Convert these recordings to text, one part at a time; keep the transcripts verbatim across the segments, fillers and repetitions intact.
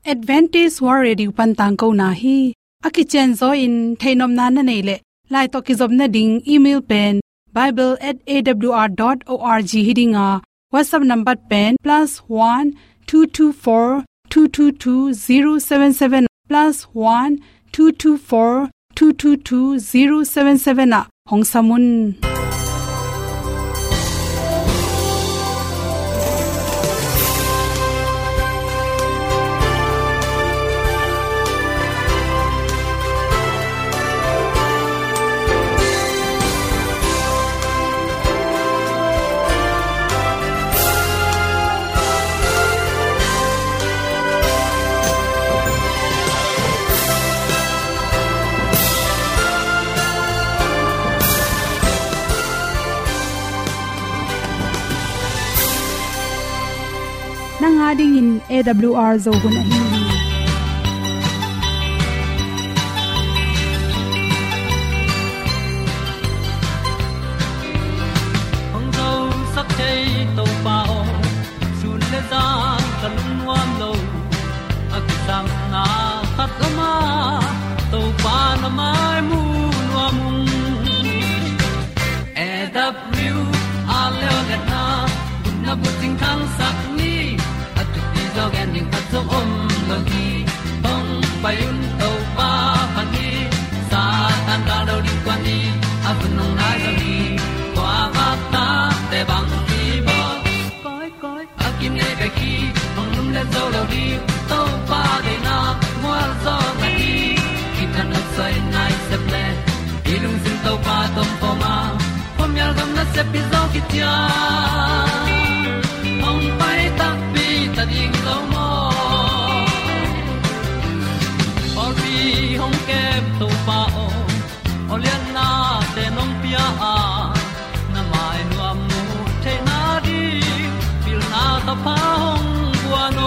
Advantage World Radio Pantang ko na hi akichen zo in thainom na na nei le lai to ki zob na ding email pen bible at a w r dot org hidinga WhatsApp number pen plus one two two four two two two zero seven seven plus one two two four two two two zero seven seven a hong samun ding in A W R zo gun a hi hong zo sak chei to pao sun le za kan nuam lo akisam na khat ma to pa na mai mu nuam A W R le na na bu ting thang sak ni zo gen ning ta zo om lo gi hong pai un to pa pan ni sa tan da do di kwan ni a bu nong nai zo gi kwa ba ta te bang ki bo koi koi a kim nei be ki hong lum le zo lo di to pa de na mo zo na ni ki tan no sai nai se ple i lung sin to pa tom pa ma pom yal gam na se pi zo ki tia hong pai ta pi ta ding lo mo or bi hong kem to pa o olian na te nong pia a na mai nu am nu te na di pil na ta pa hong bua no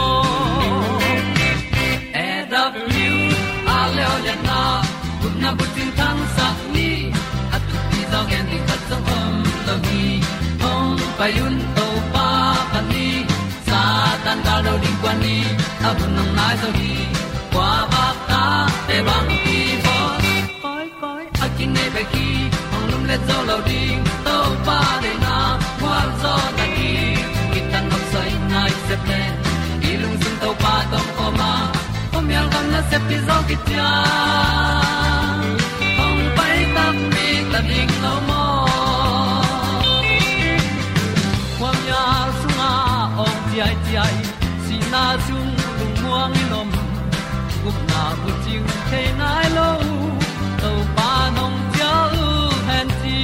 A W a le olian na kun na bu tin thang sak ni at ti zo gen di khat zo om lo gi hong pai un to pa pa ni tan da lo ding kwan ni a bu nang mai so hi kwa ba ta te bang ki bo koi koi a kin nei be ki ong lum le zo lo ding to pa de na kwa zo na ki ki tan nok sai nai se ple i lung sun to pa tom ko ma pom yal gam na se pi zo ki tia ong pai ta mi ta ding lo mo kwam ya sunga ong ti ai ti ai na chung lung muang ni nom gup na bu ting the nai lo to pa nong pia u han ti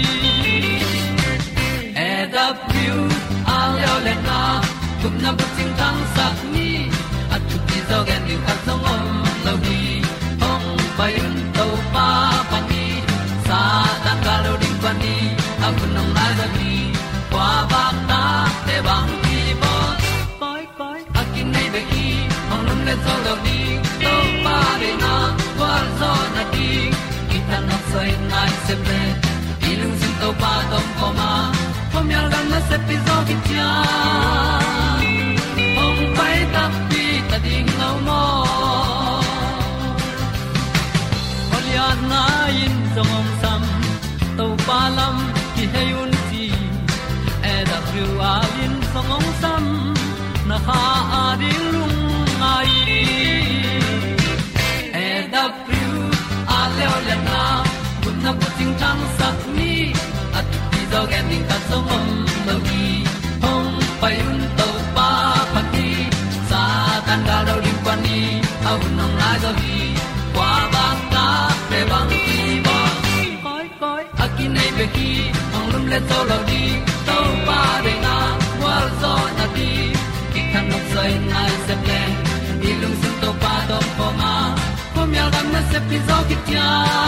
A W a le le na gup na bu ting tang sak ni at tu ti zo gen ni khat song om lo gi hong pai un to pa pa ni sa tan ga lo ding pa ni a bu nong na za ni kwa ba ta te bang ki bo koi koi a kin nei be ki hong lum le zo lo di to pa de na kwa zo na di ki ta na sai nai se ple i lung sin to pa tom ko ma pom yal gam na se pi zo ki tia hong pai ta pi ta ding lo mo olian na in zong om sam to pa lam ki he un ti A W R in zong om sam na ha a ding lung ai A W a le le na kun na bu ting tang sak ni at ti zo gen ding ta zo om lo gi hong pai un to pa pa ti sa tan da do ding pa ni au nong na zo gi kwa ba ta pe bang ti ba koi koi a kin nei be ki hong lum le zo lo di to pa de na wa zo na ti kan nok sai nai se ple i lung sun to pa to pa ma pom yal gam na se pi zo ki tia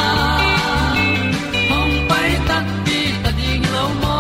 hong pai ta pi ta ding lo mo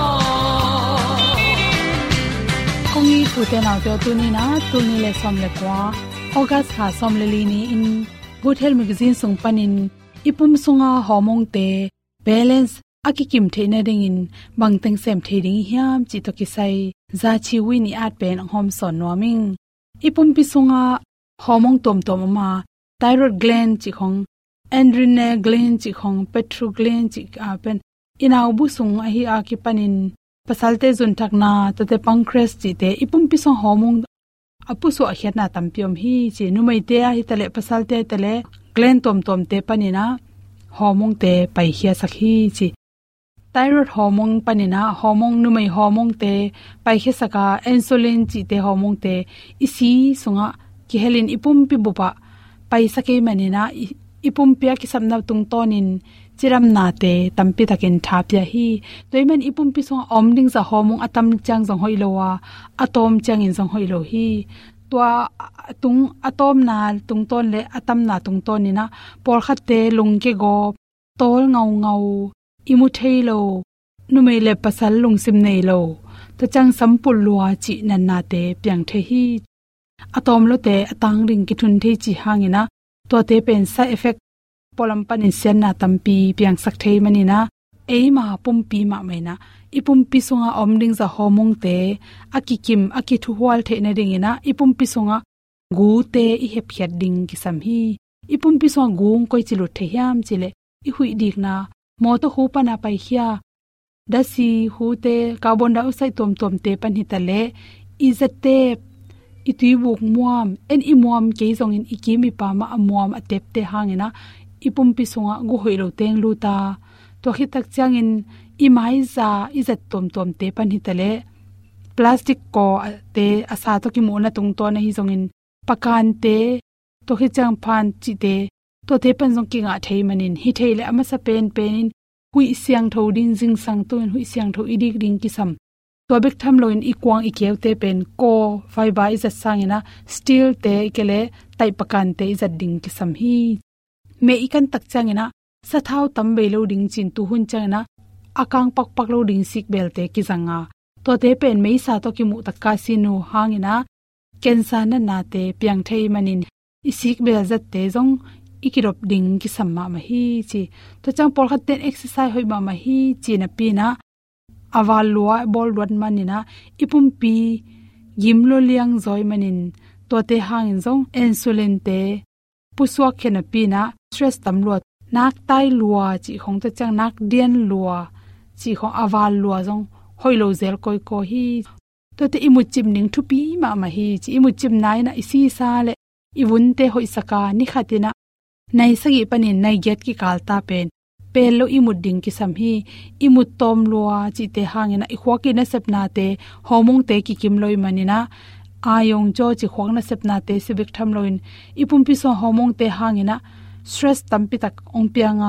kong ni tu te na to tu ni na tu ni le som le kwa August ha som le li ni in Good Health Magazine sung panin ipum sunga homong te balance akikim theina ding in bangteng sem theding hiam chi to ki sai za chi wi ni at pen hom son noming ipum pi sunga hormone tom tom ma thyroid gland chi khong adrenal gland chi khong petrol gland chi a pen inaw bu sung a hi a ki panin pasalte zun thakna tate pancreas chi te ipum pi song hormone apu so a hiatna tampiom hi chi numai te a hi tale pasalte tale gland tom tom te panina hormone te pai hia sakhi chi thyroid hormone panina hormone numai hormone te pai he saka insulin chi te hormone te isi sunga ki helin ipum pi bupa pai sake manina ipum pia ki samna tung tonin chiram na te tampi takin thapya hi toimen ipum pi song omding za hormone atam chang jong hoilowa atom chang in jong hoilo hi tua tung atom na tung ton le atam na tung ton ni na por khat te lung ke go tol ngau ngau imu thailo numei le pasal lung sim nei lo ta chang sampul lua chi nan na te pyang the hi atom lo te atang ring ki thun the chi hangina to te pen side effect polam panin sen na tampi pyang sak thei mani na eima pumpi ma maina ipumpi sunga omding za homong te akikim akithu hwal the na ringina ipumpi sunga gu te i hep hiat ding ki sam hi ipumpi sunga gung koi chilu the hiam chile i hui dik na mo to hu pa na pai hia dasi hu te carbon dioxide tom tom te pan hitale izate itui buk muam en i muam ke zong in ikimi pa ma amuam atep te hangena ipumpi sunga gu hoilo teng luta to khitak changin i mai za izat tom tom te pan hitale plastic ko te asa to ki mo na tung to na hi zong in pakan te to khi chang phan chi te to te pan zong ki nga thei manin hi theile ama sa pen penin hui siang tho din jing sang to hui siang tho idik ring ki sam to bek tham loin ikwang ikew te pen ko fiber is a sangina steel te ikele tai pakan te izat ding ki sam hi me ikan tak changina sathau tambe lo ding chin tu hun changina akang pak pak lo ding sik bel te ki zanga to te pen me sa to ki mu takka sinu hangina cancer na na te piang thei manin isik bel zat te jong ikirop ding ki samma ma hi chi to chang por khat ten exercise hoi ma ma hi chi na pi na awal lua bol wan manina ipum pi gimlo liang zoi manin to te hangin jong insulin te puswa khena pi na stress tam lo nak tai lua chi khong ta chang nak dian lua chi khong awal lua jong hoilo zel koi ko hi to te imu chim ning thu pi ma ma hi chi imu chim nai na isi sa le iwun te hoi saka ni khatina nai sagi panin nai get ki kalta pen pelo imut ding ki sam hi imut tom lua chi te hangena i khwaki na sepna te homong te ki kim loi manina ayong cho chi khwang na sepna te sibik tham loin ipum pi so homong te hangena stress tampi tak ong pianga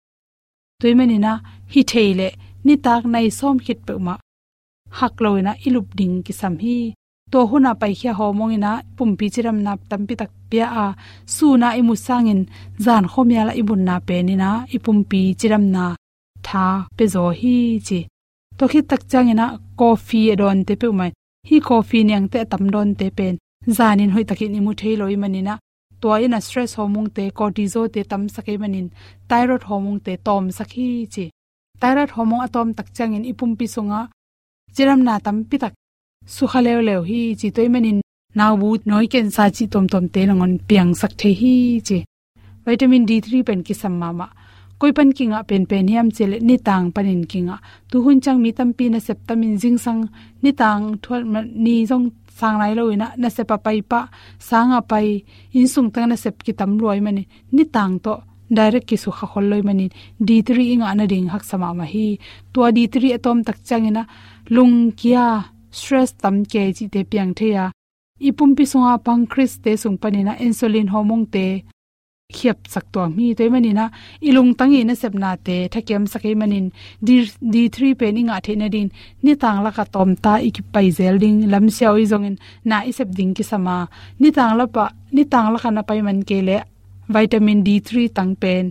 toimanina hi theile ni tak nai som khit pe ma hak loina ilup ding ki sam hi to huna pai khia homong ina pumpi chiram nap tampi tak pia a suna imu sangin zan khomya la ibun na pe ni na ipumpi chiram na tha pe zo hi chi to khit tak changina coffee don te pe mai hi coffee nyang te tam don te pen zanin hoi takin imu theiloi manina to ina stress hormone te cortisol te tam sakai manin thyroid hormone te tom sakhi chi thyroid hormone atom tak changin ipumpi sunga chiram na tam pi tak su khalew lew hi chi toimanin nawu noi ken sa chi tom tom te langon piang sak the hi chi vitamin D three pen ki samma ma koi pan kinga pen pen hiam chele ni tang panin kinga tu hun chang mi tam pi na septamin jing sang ni tang thol ni jong sang lai lo ina na sepa pai pa sanga pai in sung tang na sep ki tam loi mani ni tang to direct ki su kha khol loi mani D three inga na ding hak sama ma hi to D three atom tak changina lung kia stress tam ke chi te piang theya ipum pi sunga pancreas te sung panina insulin hormone te khiap sak to mi toy manina ilung tangi na sepna te thakem sakai manin D three pen inga theina din ni tang la ka tom ta iki pai zel ding lam siaw i zongin na isep ding ki sama ni tang la pa ni tang la kana pai man ke le vitamin D three tang pen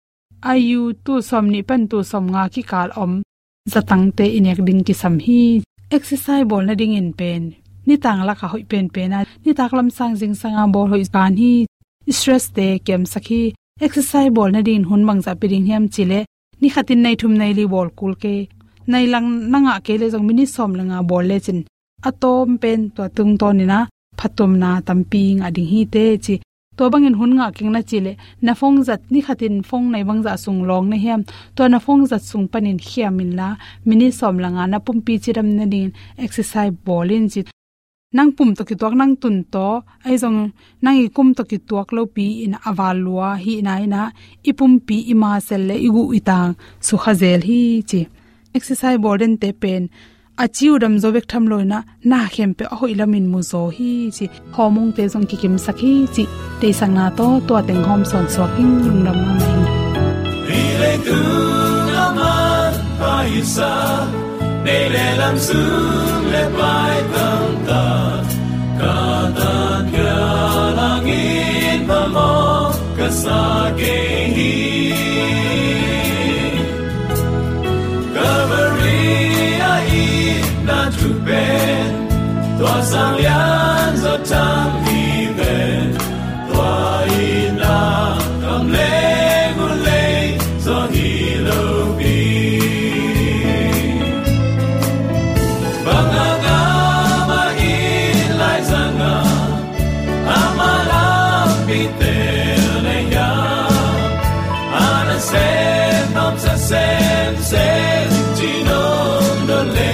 ayu tu som ni pan tu som nga ki kal om zatang te inek ding ki sam hi exercise bol na ding in pen ni tang la ka hoi pen pen na ni tak lam sang jing sanga bol hoi kan hi stress te kem sakhi exercise bol na din hun mangza piring hiam chile ni khatin nei thum nei li bol kul ke nei lang nanga ke le jong mini som langa bol le chin atom pen to tung to ni na phatom na tampi nga ding hi te chi to bangin hun nga king na chile na phong zat ni khatin phong nei bangza sung long na hem to na phong zat sung panin khiamin la mini som langa na pumpi chiram na din exercise bolin chi nang pum to ki tok nang tun to ai jong nang i kum to ki tok lo pi in awalwa hi na ina ipum pi ima sel le igu itang su khazel hi chi exercise bolin te pen achiu dam zo bek tham loina na khem pe hoi lamin mu zo hi chi homong te jong ki kim sakhi chi te sang na to to teng hom son so king lung ram ma mai ile tu na man pa isa ne le lam su le pai tam ta ka ta kya lang in ma mo ka sa ke hi na tu ben tua sang lian zo tam hi ben tua ina kam le gu le zo hi lo bi banga ga ma in lai zanga amala bi te le ya ana se nam se se se ti no no le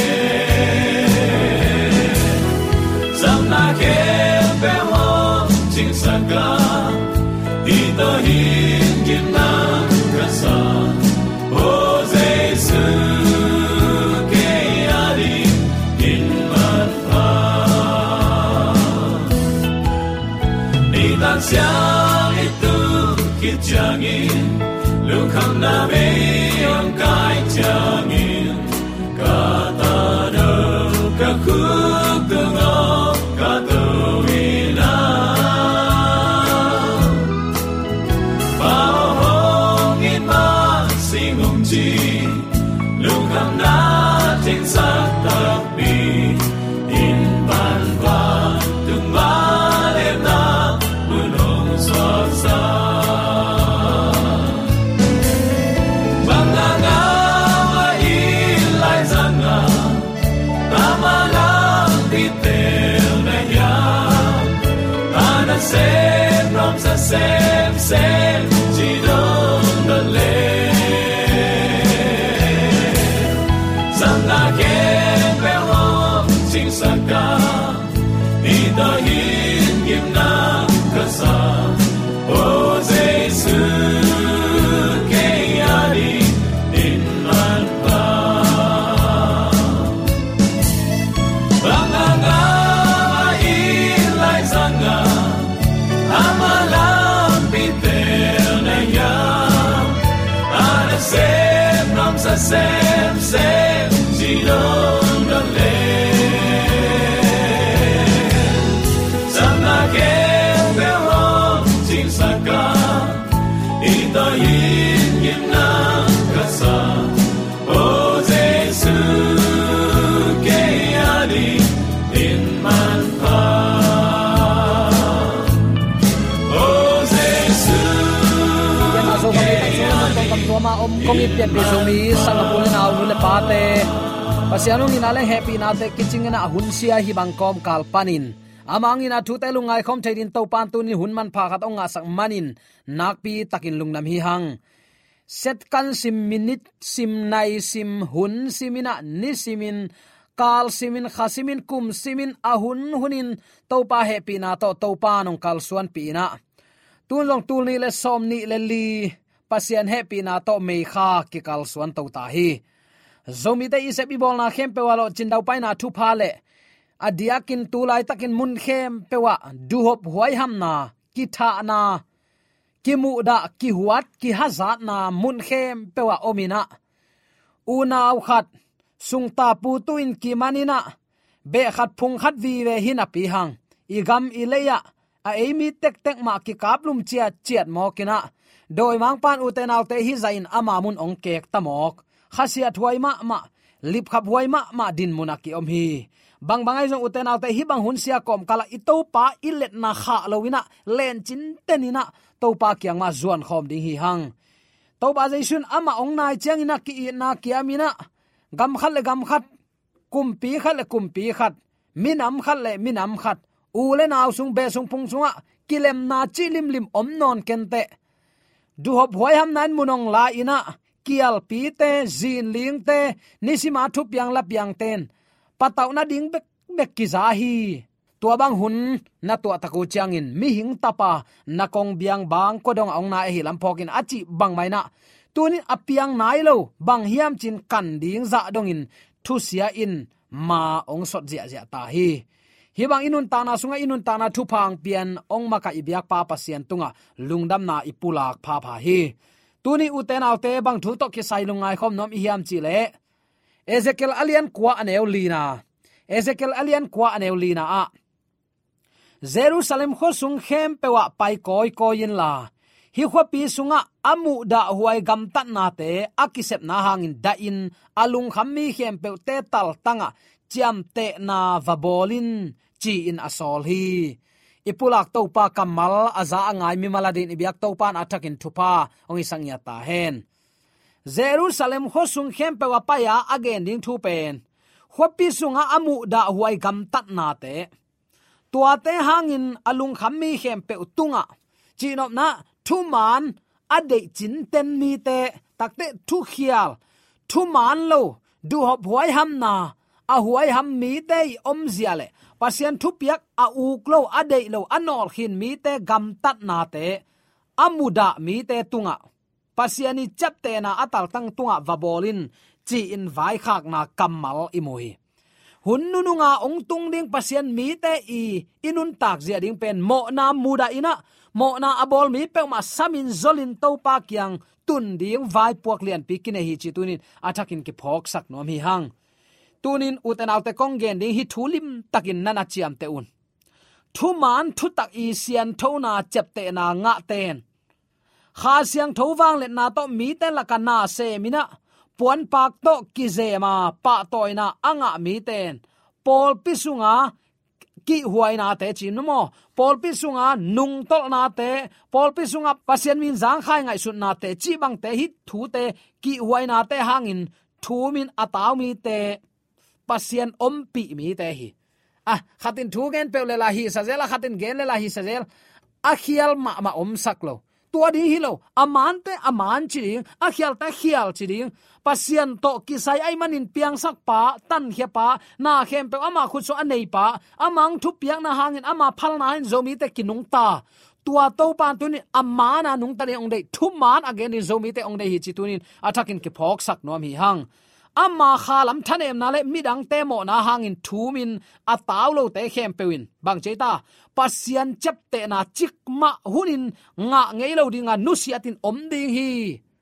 ito hingin ng kasa o Jesu kayari inman pa nitan siyang ito kitiyangin lukham na mayong kahit tiyangin katanaw kakugtungaw katawin na lukham natin sa tabi in banba tumalem na punong swasa banganga mailay zanga tamalang titel na yan anasem rom sa sem sem chidong dale saka ito hingim na kasa o Jesu kayari din man pa banganga mailay zanga amalang pitel na yan anasem ram sa sem sem sinong dale ito hingin ng kasa o Jesu kayari din man pa o Jesu ma om komi pia pe zomi sangapul na ule pate pasiano ni nale happy na te kitching na hunsia hi bangkom kalpanin amang ina thu telungai khom thein to pan tu ni hunman pha khat onga sak manin nakpi takin lungnam hi hang set kan sim minute sim nai sim hun simina ni simin kal simin khasimin kum simin ahun hunin to pa happy na to to pa nong kal suan pi na tun long tu ni le som ni le li pasian happy na to me kha ki kal suan to ta hi zomi te ise bi bol na khem pe walo chin dau pai na thu pha le adiakin tulai takin mun khem pewa duhop huai ham na ki tha na ki mu da ki huat ki hazat na mun khem pewa omina una au khat sungta pu tuin ki manina be khat phung khat vi ve hina pi hang igam ileya a emi tek tek ma ki kaplum chia chiat mo kina doi mang pan uten autte hi zain ama mun ong kek tamok khasia thuai ma ma lip khap huai ma ma din munaki om hi bang bangai jong uten autte hi bang hun sia kom kala ito pa ilet na kha lowina len chin tenina to pa kyang ma zuan khom ding hi hang to ba jaisun ama ong nai chiang ina ki na kiamina gam khat le gam khat kumpi khat le kumpi khat minam khat le minam khat u le naw sung be sung pung sunga kilem na chilim lim om non kente du hop hoi ham nan munong la ina kial pi te zin ling te nisima thu piang la piang ten pataw na ding bek bek ki za hi tua bang hun na tua taku changin mi hing tapa na kong biang bang ko dong ong na hi lam phokin achi bang mai na tunin apiang nai lo bang hiam chin kan ding za dongin thu sia in ma ong sot zia zia ta hi hi bang inun ta na sunga inun ta na thu phang pian ong maka ibyak pa pasien tunga lungdam na ipulak pha pha hi tuni uten autte bang thu to ki sai lungai khom nom hiam chi le Ezekiel alian kwa aneu lina Ezekiel alian kwa aneu lina a Jerusalem kho sung khem pewa pai koi koin la hi khopi sunga amu da huai gam tat na te akisep na hangin da in alung khammi khem pe te tal tanga chiam te na vabolin chi in asol hi ipulak to pa kamal aza angai mi maladin ibyak to pan atakin thupa ongi sangya ta hen Jerusalem kho sung khem pewa pa ya again ding thu pen khopi sunga amu da huai gam tat na te tua te hangin alung khammi khem pe utunga chinop na thu man ade chin ten mi te takte thu khial thu man lo du hop huai ham na a huai ham mi te om ziale pasien thu piak a u klo ade lo anol khin mi te gam tat na te amuda mi te tunga pasiani chap te na atal tang tunga vabolin chi in vai khak na kamal imoi hun nununga ong tung ding pasien mi te i inun tak zia ding pen mo na muda ina mo na abol mi pe ma samin zolin to pa kyang tun ding vai puak lian pi kine hi chi tunin athakin ki phok sak nom hi hang tunin uten autte kong gen ding hi thulim takin nana chiam te un thu man thu tak i sian thona chep te na nga ten kha siang thowang le na to mi te la kana se mina puan pak to kizema pa toina anga mi ten pol pisunga ki huai na te chin mo pol pisunga nung tol na te pol pisunga pasien min jang khai ngai sun na te chi bang te hit thu te ki huai na te hangin thu min ataw mi te pasien om pi mi te hi ah khatin thu gen pe le la hi sa zela khatin gen le la hi sa zel a khial ma ma om sak lo tua di hilo aman te aman chi a khial ta khial chi ding pasien to kisai ai manin piang sak pa tan khia pa na khem pe ama khu so anei pa amang thu piang na hangin ama phal na hin zomi te kinung ta tua to pan tu ni amana nung ta le ong dei thu man again in zomi te ong dei hi chi tunin athakin ki phok sak nom hi hang amma khalam thanem na le midang te mo na hangin thumin ataw lo te khem pewin bang cheita pasian chep te na chikma hunin nga ngei lo dinga nusiatin om ding hi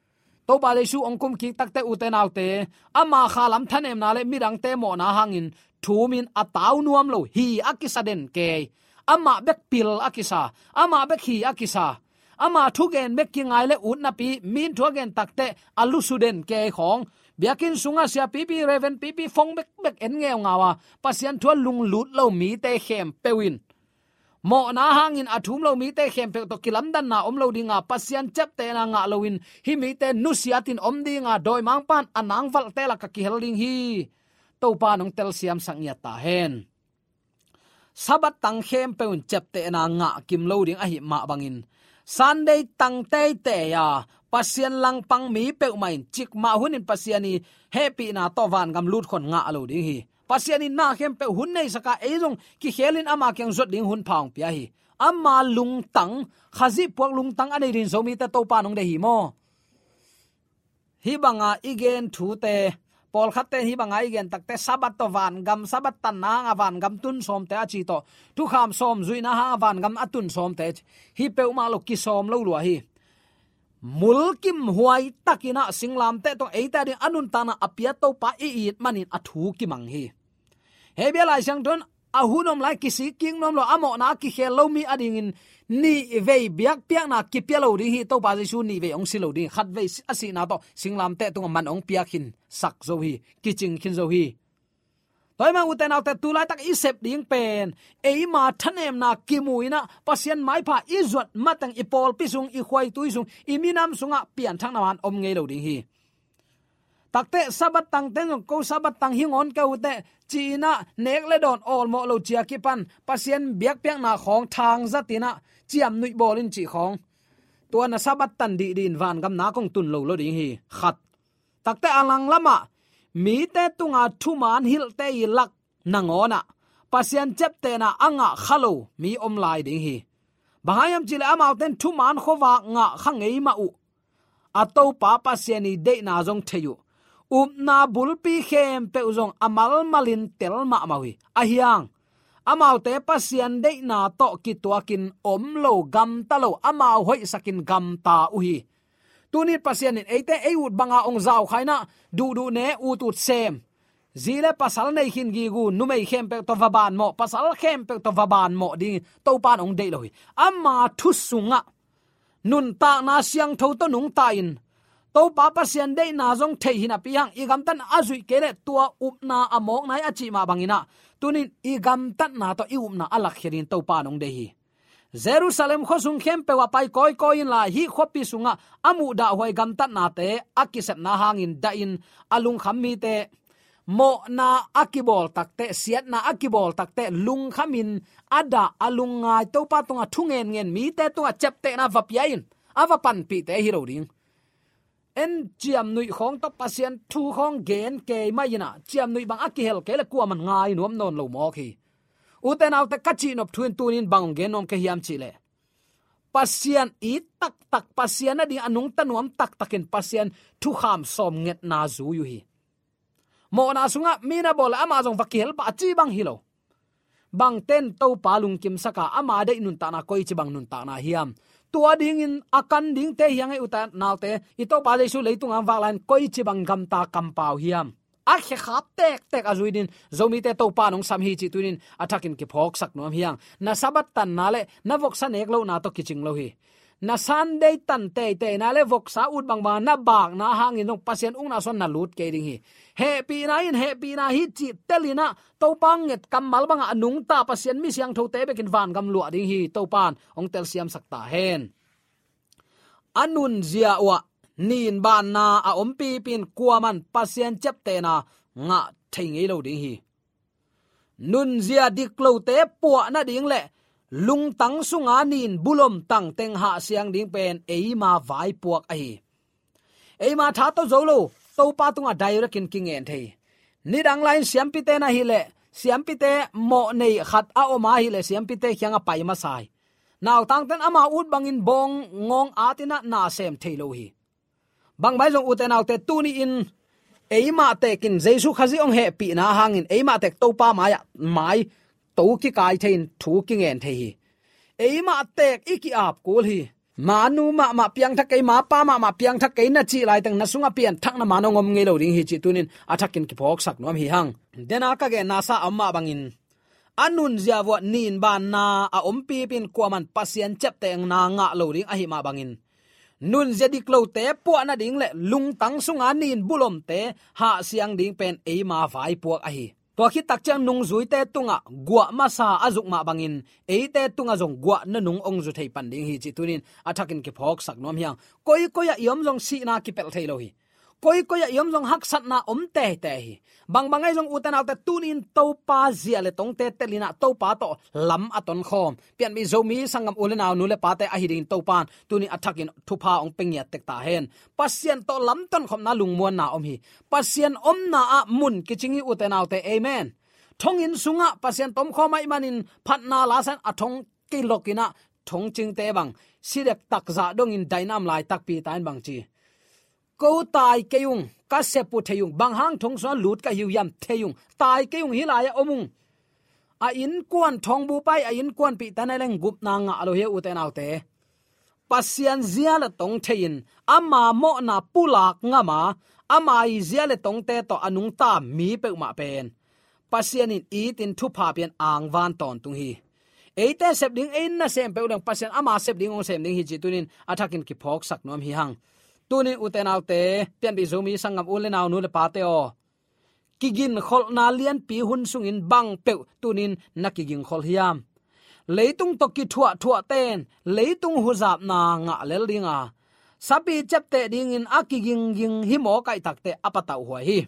to ba le su ongkum ki takte uten autte amma khalam thanem na le midang te mo na hangin thumin ataw nuam lo hi akisaden ke amma bek pil akisa amma bek hi akisa ama thugen bek ki ngai le ut na pi min thugen takte alu suden ke khong biakin sunga sia pipi reven pipi phong bek bek en ngeu ngawa pasian thua lung lut lo mi te khem pewin mo na hangin athum lo mi te khem pe to kilam dan na om lo dinga pasian chap te na nga loin hi mi te nusiatin om dinga doi mang pan anang val te la ka ki helding hi to pa nong tel siam sang ya ta hen sabat tang khem peun chap te na nga kim lo ding a hi ma bangin Sunday tang te te ya pasien lang pang mi pe main chik ma hunin pasiani happy na to van gam lut khon nga alo ding hi pasiani na khem pe hun nei saka eirong ki khelin ama kyang zot ding hun phang pia hi ama lung tang khazi puak lung tang anei rin zomi ta to pa nong de hi mo hi banga igen thu te pol khatte hi banga igen takte sabat to van gam sabat tan na nga van gam tun som te achi to tu kham som zui na ha van gam atun som te hi pe ma lo ki som lo lu hi mulkim huai takina singlam te to eita ding anun tana apia to pa i it manin athu ki mang hi hebia lai sang don ahunom lai kisi king nom lo amo na ki khelo mi ading in ni ve biak piak na ki pialo ding hi to pa jisu ni ve ong silo ding khat ve asi na to singlam te to man ong piak hin sak zo hi kiching khin zo hi toy ma uten autte tulai tak isep ding pen eima thanem na kimuina pasien mai pha izot matang ipol pisung i khwai tuisung iminam sunga pian thang nawan om ngei lo ding hi takte sabat tang ten ko sabat tang hingon ka ute china nek le don ol mo lo chia ki pan pasien biak piak na khong thang zatina chiam nui bolin chi khong tua na sabat tan di din van gam na kong tun lo lo ding hi khat takte alang lama mi te tunga thu man hil te i lak nangona pasien chep te na anga khalo mi om lai ding hi bahayam chile amau ten thu man khowa nga khangei ma u ato pa pasien ni de na jong theyu up na bulpi khem pe uzong amal malin tel ma mawi ahiang amau te pasien de na to ki tuakin om lo gam ta lo amau hoi sakin gam ta uhi tunit pasien in eite eut banga ong zau khaina du du ne utut sem zile pasal nei khin gi gu numei khem pe to vaban mo pasal khem pe to vaban mo ding to pan ong de loi amma thu sunga nun ta na siang tho to nung ta in to pa pasien de na jong thei hina piang igam tan azui kele tua upna amok nai achi ma bangina tunin igam tan na to iumna alak khirin to pa nong de hi Jerusalem kho sung khem pe wa pai koi koi in la hi khopi sunga amu da hoi gam tan na te akisep na hangin da in alung khammi te mo na akibol takte siat na akibol takte lung khamin ada alungai to pa tunga thungen ngen mi te tunga chepte na vapyain ava pan pi te hiro ding en chiam nui khong to pasien thu khong gen ke mayina chiam nui bang akihel ke la kwa man ngai nuam non lo mo khi uten autte kachi nop thuin tunin bang gen nom ke hiam chile pasien i tak tak pasien adi anung tanuam tak takin pasien thu kham som nget na zu yu hi mo na sunga mina bol ama jong vakil pa chi bang hilo bang ten to palung kim saka ama de nun ta na koi chi bang nun ta na hiam tua ding in akan ding te hiang e uta naute ito pa jesu leitung am walan koi chi bang gam ta kam pau hiam a khe khap tek tek azuidin zomi te to pa nong sam hi chi tunin athakin ki phok sak nom hiang na sabat tan na le na vok san ek lo na to kiching lo hi na sunday tan te te na le vok sa ut bang ba na bak na hangin nong pasien ung na son na lut ke ding hi happy na in happy na hi chi telina to pang nget kamal bang anung ta pasien mi siang tho te bekin van gam lu ding hi to pan ong tel siam sakta hen anun zia wa nin ban na a om pi pin kuaman pasien chep te na nga thei lo ding hi nun zia diklo te pu na ding le lung tang sunga nin bulom tang teng ha siang ding pen eima vai puak ai eima tha to zolo to pa tunga direct kin king en thei ni dang line siam pi te na hi le siam pi te mo nei khat a o ma hi le siam pi te kyanga pai ma sai naw tang ten ama ut bangin bong ngong atina na sem thei lo hi bang bai jong uten autte tuni in eima te kin jesu khazi ong he pi na hangin eima tek to pa maya mai to ki kai thein thu ki ngen the hi eima tek iki ap kul hi manu ma ma piang thak kai ma pa ma ma piang thak kai na chi lai tang na sunga pian thak na manong ngom ngei lo ding hi chi tunin athakin ki phok sak nom hi hang dena ka ge na sa amma bangin anun zia wa nin ban na a om pi pin kwaman pasien chep teng na nga lo ding a hi ma bangin nun zedik lo te pu na ding le lung tang sunga nin bulom te ha siang ding pen e ma vai puak a hi to khi tak chang nung zui te tunga gwa ma sa azuk ma bangin e te tunga jong gwa na nung ong zu thei pan ding hi chi tunin athakin ki phok sak nom hiang koi koi ya yom jong si na ki pel thei lo hi koi koi ya yom jong hak sat na om te te hi bang bangai jong utan auta tunin to pa zia le tong te telina to pa to lam aton khom pian mi zomi sangam ulenaw nu le pa te a hidin to pan tuni athakin thupa ong pengya tek ta hen pasien to lam ton khom na lungmuan na om hi pasien om na a mun kichingi utan auta amen thong in sunga pasien tom khomai manin phatna la san athong kilokina thong ching te bang sirek tak za dong in dainam lai tak pi tain bang chi ko tai keung ka sepu theyung bang hang thong so lut ka hiu yam theyung tai keung hi la ya omung a in kwan thong bu pai a in kwan pi tanaleng gup na nga alo he uten autte pasian zia la tong thein ama mo na pulak nga ma ama i zia le tong te to anung ta mi pe ma pen pasian in itin thu pha pian ang van ton tung hi eite sep ding in na sem pe dang pasian ama sep ding ong sem ding hi chi tunin athakin ki phok sak nom hi hang tunin uten autte pian bi zomi sangam ulenaw nu le pate o kigin khol na lian pi hun sungin bang pe tunin nakigin khol hiam leitung to ki thua thua ten leitung huzap na nga lel dinga sapi chapte ding in akiging ging hi mo kai takte apatau huai hi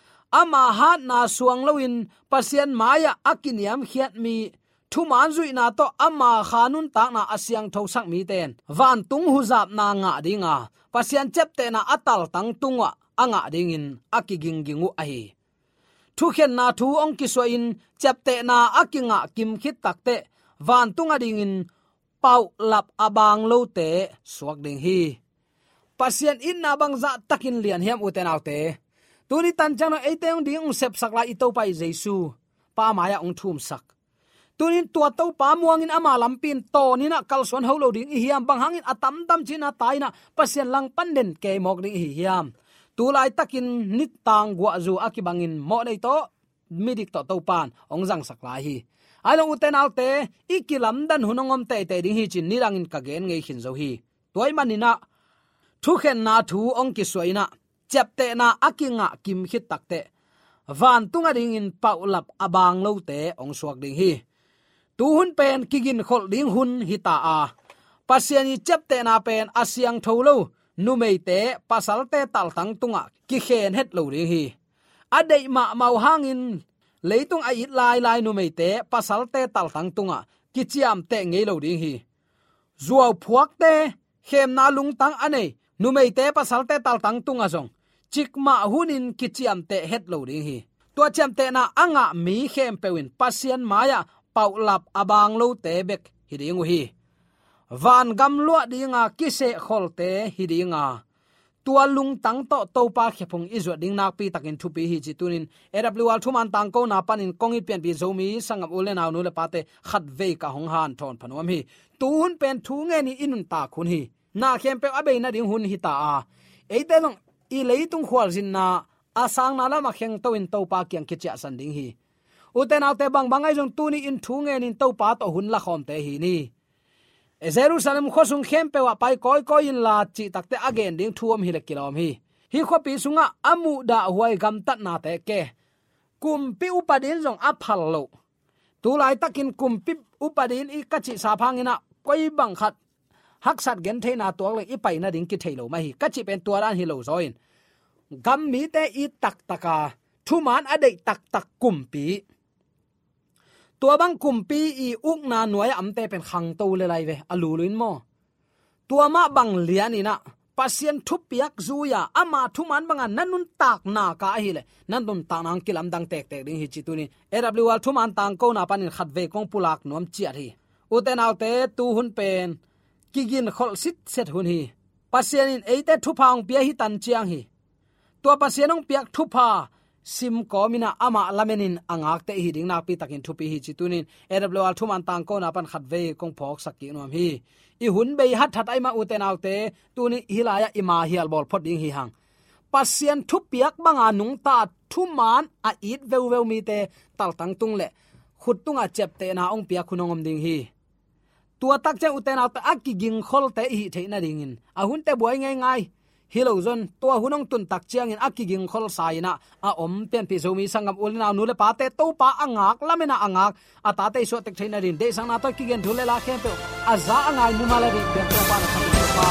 ama hat na suang loin pasien maya akiniam khiat mi thu man zui na to ama khanun ta na asyang tho sak mi ten van tung hu zap na nga dinga pasien chapte na atal tang tungwa anga ding in akiging gingu ai thu khen na thu ong ki so in chapte na akinga kim khit takte van tunga ding in pau lap abang lo te suak ding hi pasien in na bang za takin lian hiam uten autte tuni tan chang ei teung ding ung sep sakla i to pai jesu pa maya ong thum sak tunin tua to pa muangin ama lampin to ni na kalson holo ding hi hiam bang hangin atam tam china taina pasien lang panden ke mok ding hi hiam tulai takin nit tang gwa zu akibangin mo nei to midik to to pan ong jang sakla hi along uten autte ikilam dan hunongom te te ding hi chin nirangin ka gen ngei khin zo hi toy manina thu khen na thu ong ki soina chapte na akinga kim khit takte van tunga ding in paulap abang lo te ong suak ding hi tu hun pen kigin khol ding hun hi ta a pasiani chapte na pen asyang tholo numei te pasal te tal tang tunga ki khen het lo ring hi adei ma mau hangin leitung ai lai lai numei te pasal te tal tang tunga ki chiam te ngei lo ding hi zuaw phuak te khem na lung tang anei numei te pasal te tal tang tunga zong chikma hunin ki chiam te het lo ding hi tua chiam te na anga mi khem pewin pasien maya paulap abang lo te bek hi ding hi van gam lo dinga kise kholte hi dinga tua lung tang to to pa khepung izwa ding nak pi takin thu pi hi chi tunin awl thuman tang ko na panin kongit pian pi zomi sangam ulen aw nu le pate khat ve ka hong han thon phanom hi tun pen thu nge ni inun ta khun hi na khem pe abe na ding hun hi ta a eite long i leitung khwal jin na asang na lama kheng to in to pa kyang ki cha san ding hi uten autte bang bangai jong tuni in thu nge nin to pa to hun la khom te hi ni e Jerusalem khosung khempe wa pai koi koi in la chi takte again ding thuam hi le kilom hi hi khopi sunga amu da huai gam tat na te ke kumpi upadin jong aphal lo tulai takin kumpi upadin i kachi sa phangina koi bang khat haksat gen theina tawk le i pai na ding ki thailo ma hi kachi pen tuaran hi lo zoin gam mi te i tak taka thuman adei tak tak kumpi tua bang kumpi i ukna nuai amte pen khang to le lai ve alu luin mo tua ma bang lian ina pasien thupiak zuya ama thuman banga nanun tak na ka hi le nanun ta nang kilam dang tek tek ding hi chitunin awl thuman tang ko na panin khat ve kong pulak nom chiat hi uten autte tu hun pen kigin khol sit set hun hi pasien in eite thupang pia hi tan chiang hi tua pasienong piak thupa sim komina ama lamenin angak te hi ding na pi takin thupi hi chitunin awl thuman tang ko na pan khat ve kong phok sakki nom hi i hun be hat that ai ma uten autte tuni hilaya ima hial bol phot ding hi hang pasien thupiak banga nung ta thuman a it veu veu mi te tal tang tung le khut tunga chep te na ong pia khunongom ding hi tua tak che uten autte akiging khol te hi theina ding in a hun te boy ngai ngai hilo zon tua hunong tun tak chiang in akiging khol saina a om pen pi zomi sangam ulina nu le pa te to pa angak lamena angak ata te so tek thaina rin de sang na to kigen thule la khem pe aza angai nu mala ri pe to pa na pa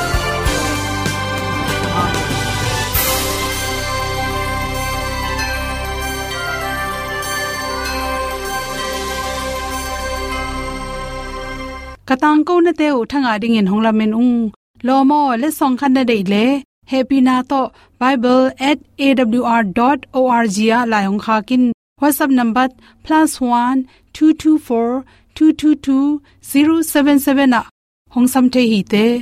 katang ko na te u thanga ding in honglamen ung lomo le song khan na dei le happy na to bible at a w r dot org ya la hong kha kin whatsapp number plus one two two four two two two zero seven seven a hong sam the hi te